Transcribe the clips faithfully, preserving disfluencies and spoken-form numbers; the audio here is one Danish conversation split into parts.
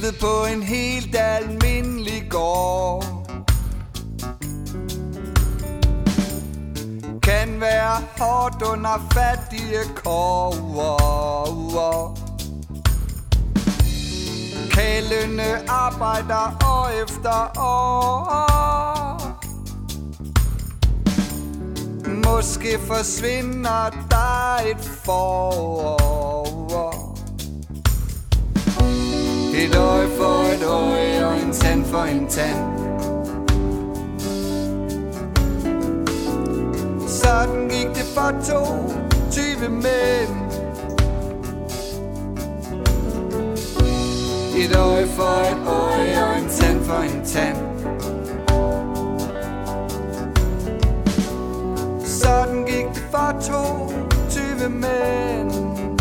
Livet på en helt almindelig gård kan være hårdt under fattige kår. Kælende arbejder år efter år. Måske forsvinder der et forår. Et øje for et øje og en tand for en tand. Sådan gik det for to tyve mænd. Et øje for et øje og en tand for en tand. Sådan gik det for to tyve mænd.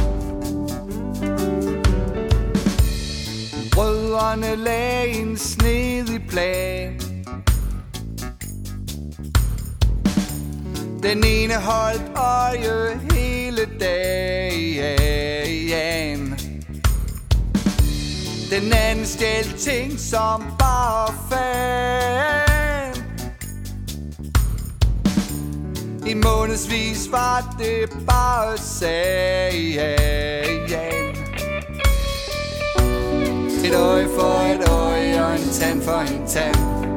Brødrene lagde en snedig plan. Den ene holdt øje hele dagen. Den anden stjal ting som bare fan. I månedsvis var det bare sagen. Et øje for et øje og en tand for en tand.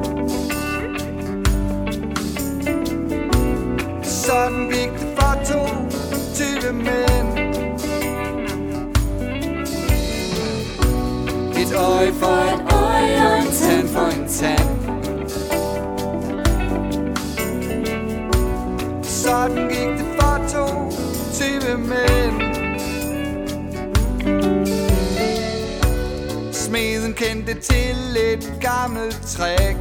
Sådan gik det for to tyve mænd. Et øje for et øje og en tand for en tand. Sådan gik det for to tyve mænd. Smeden kendte til et gammelt trick,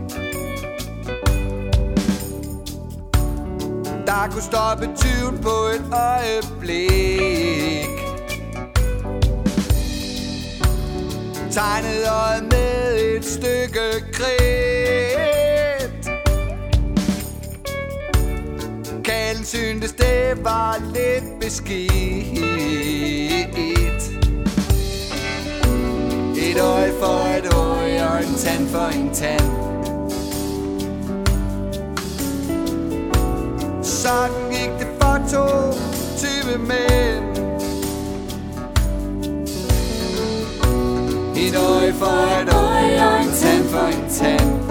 der kunne stoppe tyven på et øjeblik. Tegnede øjet med et stykke kridt. Kalden syntes det var lidt beskidt. Et øje for et øje og en tand for en tand. Sådan gik det for to tyve mænd. Et øje for et øje og en tand for en tand.